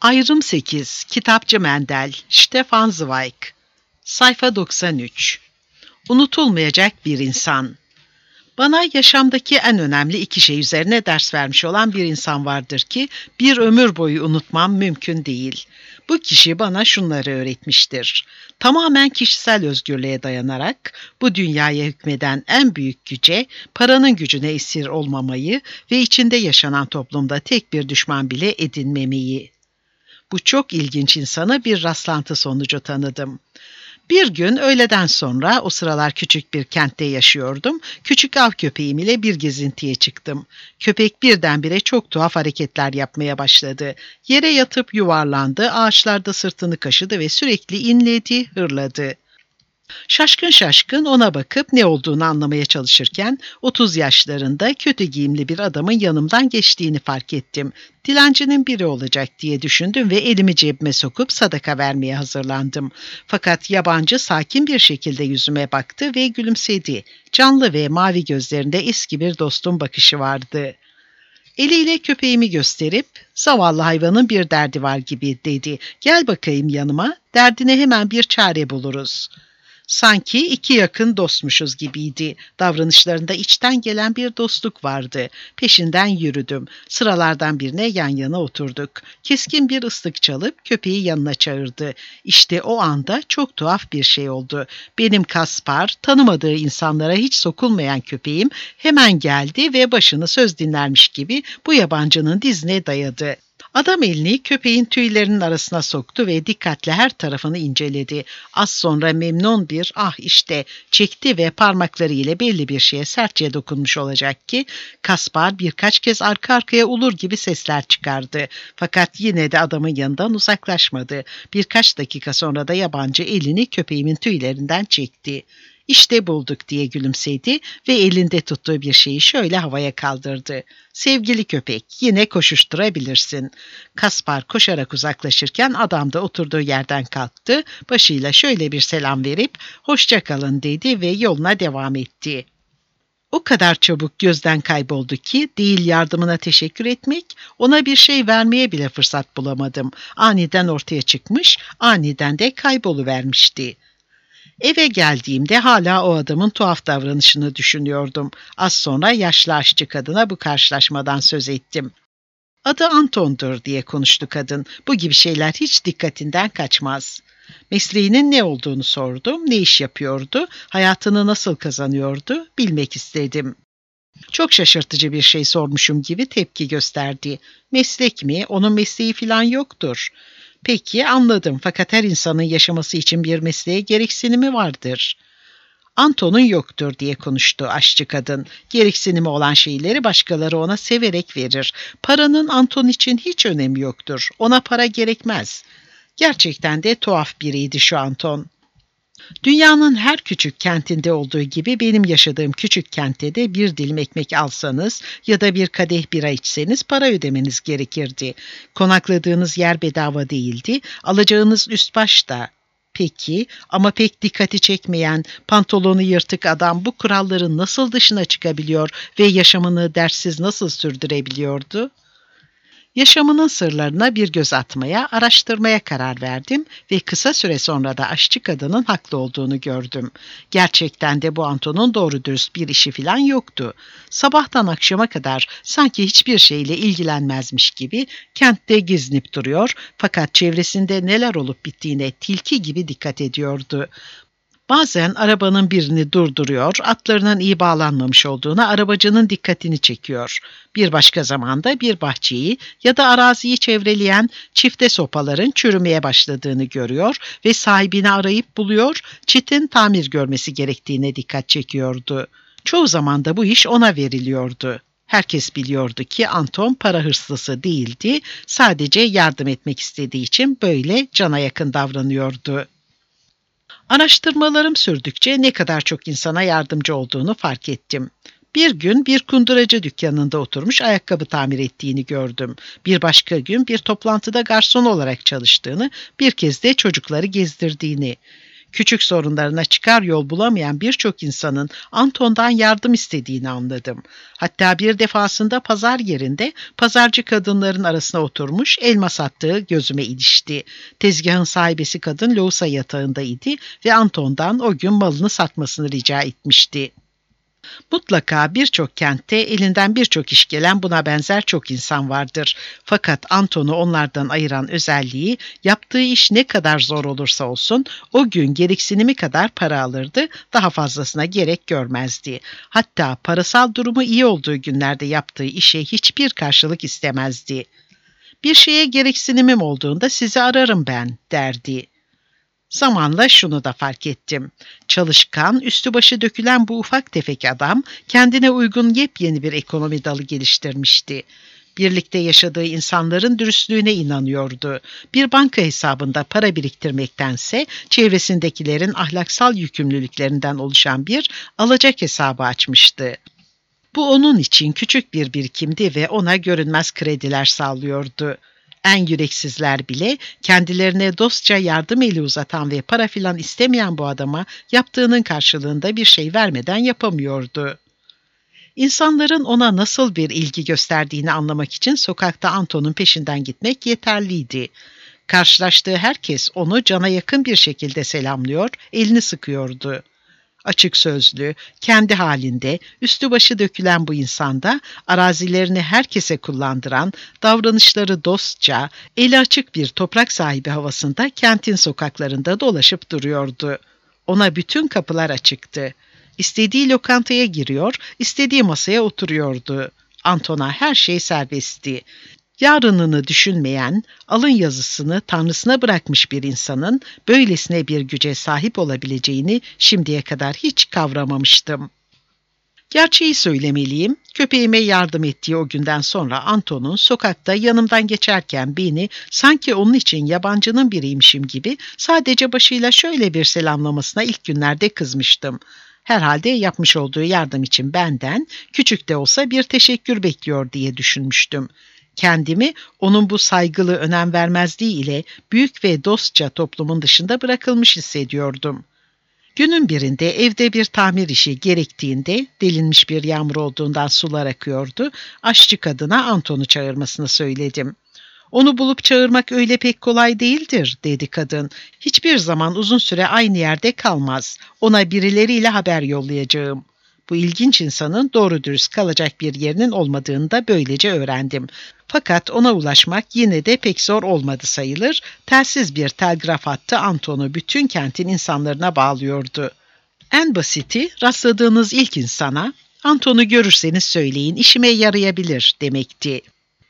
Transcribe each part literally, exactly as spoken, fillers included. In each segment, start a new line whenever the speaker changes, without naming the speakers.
Ayrım sekiz. Kitapçı Mendel, Stefan Zweig. Sayfa doksan üç. Unutulmayacak bir insan. Bana yaşamdaki en önemli iki şey üzerine ders vermiş olan bir insan vardır ki bir ömür boyu unutmam mümkün değil. Bu kişi bana şunları öğretmiştir. Tamamen kişisel özgürlüğe dayanarak bu dünyaya hükmeden en büyük güce, paranın gücüne esir olmamayı ve içinde yaşanan toplumda tek bir düşman bile edinmemeyi. Bu çok ilginç insanı bir rastlantı sonucu tanıdım. Bir gün öğleden sonra, o sıralar küçük bir kentte yaşıyordum, küçük av köpeğim ile bir gezintiye çıktım. Köpek birdenbire çok tuhaf hareketler yapmaya başladı. Yere yatıp yuvarlandı, ağaçlarda sırtını kaşıdı ve sürekli inledi, hırladı. Şaşkın şaşkın ona bakıp ne olduğunu anlamaya çalışırken otuz yaşlarında kötü giyimli bir adamın yanımdan geçtiğini fark ettim. Dilencinin biri olacak diye düşündüm ve elimi cebime sokup sadaka vermeye hazırlandım. Fakat yabancı sakin bir şekilde yüzüme baktı ve gülümsedi. Canlı ve mavi gözlerinde eski bir dostun bakışı vardı. Eliyle köpeğimi gösterip, "Zavallı hayvanın bir derdi var gibi," dedi. "Gel bakayım yanıma, derdine hemen bir çare buluruz." Sanki iki yakın dostmuşuz gibiydi. Davranışlarında içten gelen bir dostluk vardı. Peşinden yürüdüm. Sıralardan birine yan yana oturduk. Keskin bir ıslık çalıp köpeği yanına çağırdı. İşte o anda çok tuhaf bir şey oldu. Benim Kaspar, tanımadığı insanlara hiç sokulmayan köpeğim hemen geldi ve başını söz dinlermiş gibi bu yabancının dizine dayadı. Adam elini köpeğin tüylerinin arasına soktu ve dikkatle her tarafını inceledi. Az sonra memnun bir "ah işte" çekti ve parmakları ile belli bir şeye sertçe dokunmuş olacak ki Kaspar birkaç kez arka arkaya ulur gibi sesler çıkardı. Fakat yine de adamın yanından uzaklaşmadı. Birkaç dakika sonra da yabancı elini köpeğimin tüylerinden çekti. "İşte bulduk," diye gülümsedi ve elinde tuttuğu bir şeyi şöyle havaya kaldırdı. "Sevgili köpek, yine koşuşturabilirsin." Kaspar koşarak uzaklaşırken adam da oturduğu yerden kalktı, başıyla şöyle bir selam verip "hoşça kalın" dedi ve yoluna devam etti. O kadar çabuk gözden kayboldu ki değil yardımına teşekkür etmek, ona bir şey vermeye bile fırsat bulamadım. Aniden ortaya çıkmış, aniden de kayboluvermişti. Eve geldiğimde hala o adamın tuhaf davranışını düşünüyordum. Az sonra yaşlı aşçı kadına bu karşılaşmadan söz ettim. "Adı Anton'dur," diye konuştu kadın. "Bu gibi şeyler hiç dikkatinden kaçmaz." Mesleğinin ne olduğunu sordum, ne iş yapıyordu, hayatını nasıl kazanıyordu bilmek istedim. Çok şaşırtıcı bir şey sormuşum gibi tepki gösterdi. "Meslek mi? Onun mesleği falan yoktur." "Peki, anladım, fakat her insanın yaşaması için bir mesleğe gereksinimi vardır." "Anton'un yoktur," diye konuştu aşçı kadın. "Gereksinimi olan şeyleri başkaları ona severek verir. Paranın Anton için hiç önemi yoktur. Ona para gerekmez." Gerçekten de tuhaf biriydi şu Anton. Dünyanın her küçük kentinde olduğu gibi benim yaşadığım küçük kentte de bir dilim ekmek alsanız ya da bir kadeh bira içseniz para ödemeniz gerekirdi. Konakladığınız yer bedava değildi, alacağınız üst baş da. Peki ama pek dikkati çekmeyen, pantolonu yırtık adam bu kuralların nasıl dışına çıkabiliyor ve yaşamını derssiz nasıl sürdürebiliyordu? Yaşamının sırlarına bir göz atmaya, araştırmaya karar verdim ve kısa süre sonra da aşçı kadının haklı olduğunu gördüm. Gerçekten de bu Anton'un doğru dürüst bir işi falan yoktu. Sabahtan akşama kadar sanki hiçbir şeyle ilgilenmezmiş gibi kentte gezinip duruyor, fakat çevresinde neler olup bittiğine tilki gibi dikkat ediyordu. Bazen arabanın birini durduruyor, atlarının iyi bağlanmamış olduğuna arabacının dikkatini çekiyor. Bir başka zamanda bir bahçeyi ya da araziyi çevreleyen çifte sopaların çürümeye başladığını görüyor ve sahibini arayıp buluyor, çitin tamir görmesi gerektiğine dikkat çekiyordu. Çoğu zaman da bu iş ona veriliyordu. Herkes biliyordu ki Anton para hırslısı değildi, sadece yardım etmek istediği için böyle cana yakın davranıyordu. Araştırmalarım sürdükçe ne kadar çok insana yardımcı olduğunu fark ettim. Bir gün bir kunduracı dükkanında oturmuş ayakkabı tamir ettiğini gördüm. Bir başka gün bir toplantıda garson olarak çalıştığını, bir kez de çocukları gezdirdiğini. Küçük sorunlarına çıkar yol bulamayan birçok insanın Anton'dan yardım istediğini anladım. Hatta bir defasında pazar yerinde pazarcı kadınların arasına oturmuş elma sattığı gözüme ilişti. Tezgahın sahibesi kadın lohusa yatağındaydı ve Anton'dan o gün malını satmasını rica etmişti. Mutlaka birçok kentte elinden birçok iş gelen buna benzer çok insan vardır. Fakat Anton'u onlardan ayıran özelliği yaptığı iş ne kadar zor olursa olsun o gün gereksinimi kadar para alırdı, daha fazlasına gerek görmezdi. Hatta parasal durumu iyi olduğu günlerde yaptığı işe hiçbir karşılık istemezdi. Bir şeye gereksinimim olduğunda sizi ararım ben derdi. Zamanla şunu da fark ettim. Çalışkan, üstü başı dökülen bu ufak tefek adam kendine uygun yepyeni bir ekonomi dalı geliştirmişti. Birlikte yaşadığı insanların dürüstlüğüne inanıyordu. Bir banka hesabında para biriktirmektense çevresindekilerin ahlaksal yükümlülüklerinden oluşan bir alacak hesabı açmıştı. Bu onun için küçük bir birikimdi ve ona görünmez krediler sağlıyordu. En yüreksizler bile kendilerine dostça yardım eli uzatan ve para filan istemeyen bu adama yaptığının karşılığında bir şey vermeden yapamıyordu. İnsanların ona nasıl bir ilgi gösterdiğini anlamak için sokakta Anton'un peşinden gitmek yeterliydi. Karşılaştığı herkes onu cana yakın bir şekilde selamlıyor, elini sıkıyordu. Açık sözlü, kendi halinde, üstü başı dökülen bu insanda arazilerini herkese kullandıran, davranışları dostça, eli açık bir toprak sahibi havasında kentin sokaklarında dolaşıp duruyordu. Ona bütün kapılar açıktı. İstediği lokantaya giriyor, istediği masaya oturuyordu. Anton'a her şey serbestti. Yarınını düşünmeyen, alın yazısını Tanrısına bırakmış bir insanın böylesine bir güce sahip olabileceğini şimdiye kadar hiç kavramamıştım. Gerçeği söylemeliyim, köpeğime yardım ettiği o günden sonra Anton'un sokakta yanımdan geçerken beni sanki onun için yabancının biriymişim gibi sadece başıyla şöyle bir selamlamasına ilk günlerde kızmıştım. Herhalde yapmış olduğu yardım için benden küçük de olsa bir teşekkür bekliyor diye düşünmüştüm. Kendimi onun bu saygılı önem vermezliği ile büyük ve dostça toplumun dışında bırakılmış hissediyordum. Günün birinde evde bir tamir işi gerektiğinde delinmiş bir yağmur olduğundan sular akıyordu. Aşçı kadına Anton'u çağırmasını söyledim. Onu bulup çağırmak öyle pek kolay değildir, dedi kadın. Hiçbir zaman uzun süre aynı yerde kalmaz. Ona birileriyle haber yollayacağım. Bu ilginç insanın doğru dürüst kalacak bir yerinin olmadığını da böylece öğrendim. Fakat ona ulaşmak yine de pek zor olmadı sayılır. Telsiz bir telgraf hattı Anton'u bütün kentin insanlarına bağlıyordu. En basiti rastladığınız ilk insana Anton'u görürseniz söyleyin işime yarayabilir demekti.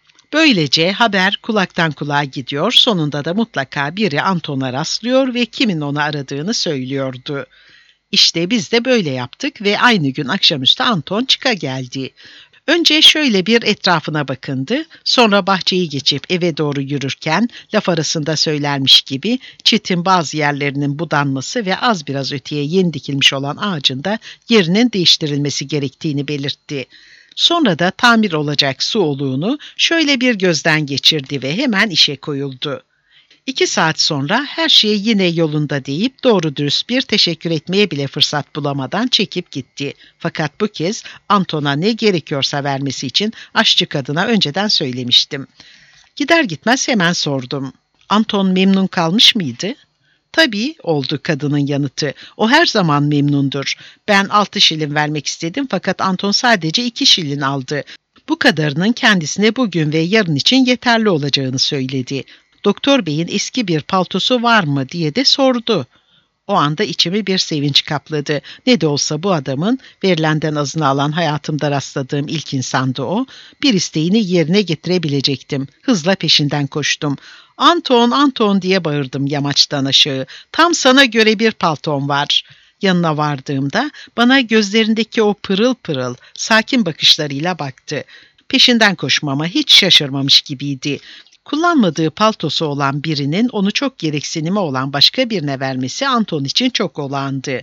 Böylece haber kulaktan kulağa gidiyor, sonunda da mutlaka biri Anton'a rastlıyor ve kimin onu aradığını söylüyordu. İşte biz de böyle yaptık ve aynı gün akşamüstü Anton çıka geldi. Önce şöyle bir etrafına bakındı, sonra bahçeyi geçip eve doğru yürürken laf arasında söylermiş gibi çitin bazı yerlerinin budanması ve az biraz öteye yeni dikilmiş olan ağacın da yerinin değiştirilmesi gerektiğini belirtti. Sonra da tamir olacak su oluğunu şöyle bir gözden geçirdi ve hemen işe koyuldu. İki saat sonra her şey yine yolunda deyip doğru dürüst bir teşekkür etmeye bile fırsat bulamadan çekip gitti. Fakat bu kez Anton'a ne gerekiyorsa vermesi için aşçı kadına önceden söylemiştim. Gider gitmez hemen sordum. Anton memnun kalmış mıydı? Tabii, oldu kadının yanıtı. O her zaman memnundur. Ben altı şilin vermek istedim fakat Anton sadece iki şilin aldı. Bu kadarının kendisine bugün ve yarın için yeterli olacağını söyledi. Doktor beyin eski bir paltosu var mı diye de sordu. O anda içimi bir sevinç kapladı. Ne de olsa bu adamın verilenden azını alan hayatımda rastladığım ilk insandı o. Bir isteğini yerine getirebilecektim. Hızla peşinden koştum. Anton, Anton diye bağırdım yamaçtan aşağı. Tam sana göre bir palton var. Yanına vardığımda bana gözlerindeki o pırıl pırıl, sakin bakışlarıyla baktı. Peşinden koşmama hiç şaşırmamış gibiydi. Kullanmadığı paltosu olan birinin onu çok gereksinimi olan başka birine vermesi Anton için çok olağandı.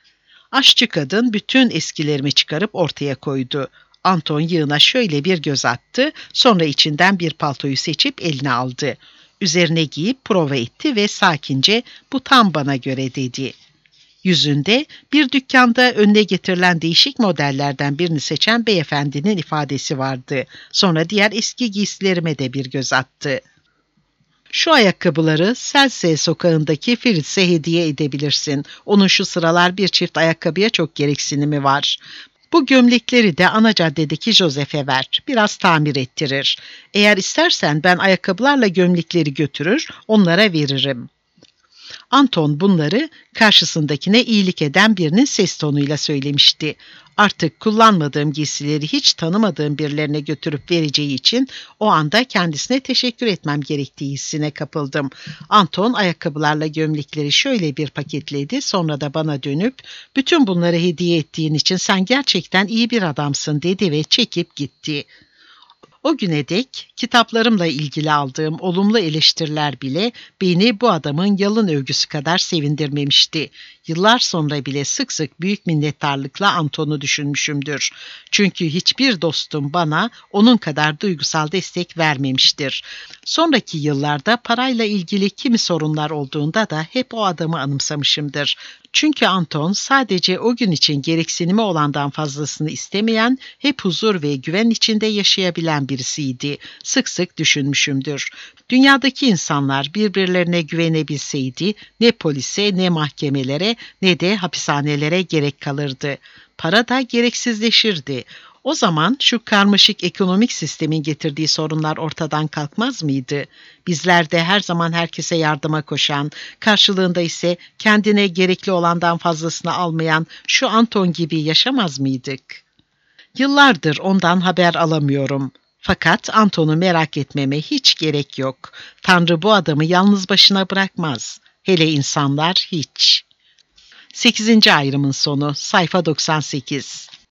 Aşçı kadın bütün eskilerimi çıkarıp ortaya koydu. Anton yığına şöyle bir göz attı, sonra içinden bir paltoyu seçip eline aldı. Üzerine giyip prova etti ve sakince "Bu tam bana göre" dedi. Yüzünde bir dükkanda önüne getirilen değişik modellerden birini seçen beyefendinin ifadesi vardı. Sonra diğer eski giysilerime de bir göz attı. Şu ayakkabıları Selse sokağındaki Fritz'e hediye edebilirsin. Onun şu sıralar bir çift ayakkabıya çok gereksinimi var. Bu gömlekleri de ana caddedeki Joseph'e ver. Biraz tamir ettirir. Eğer istersen ben ayakkabılarla gömlekleri götürür, onlara veririm. Anton bunları karşısındakine iyilik eden birinin ses tonuyla söylemişti. Artık kullanmadığım giysileri hiç tanımadığım birilerine götürüp vereceği için o anda kendisine teşekkür etmem gerektiği hissine kapıldım. Anton ayakkabılarla gömlekleri şöyle bir paketledi, sonra da bana dönüp "Bütün bunları hediye ettiğin için sen gerçekten iyi bir adamsın" dedi ve çekip gitti. O güne dek kitaplarımla ilgili aldığım olumlu eleştiriler bile beni bu adamın yalın övgüsü kadar sevindirmemişti. Yıllar sonra bile sık sık büyük minnettarlıkla Anton'u düşünmüşümdür. Çünkü hiçbir dostum bana onun kadar duygusal destek vermemiştir. Sonraki yıllarda parayla ilgili kimi sorunlar olduğunda da hep o adamı anımsamışımdır. Çünkü Anton sadece o gün için gereksinimi olandan fazlasını istemeyen, hep huzur ve güven içinde yaşayabilen birisiydi. Sık sık düşünmüşümdür. Dünyadaki insanlar birbirlerine güvenebilseydi ne polise, ne mahkemelere, ne de hapishanelere gerek kalırdı. Para da gereksizleşirdi. O zaman şu karmaşık ekonomik sistemin getirdiği sorunlar ortadan kalkmaz mıydı? Bizler de her zaman herkese yardıma koşan, karşılığında ise kendine gerekli olandan fazlasını almayan şu Anton gibi yaşamaz mıydık? Yıllardır ondan haber alamıyorum. Fakat Anton'u merak etmeme hiç gerek yok. Tanrı bu adamı yalnız başına bırakmaz. Hele insanlar hiç. sekizinci ayrımın sonu, sayfa doksan sekiz.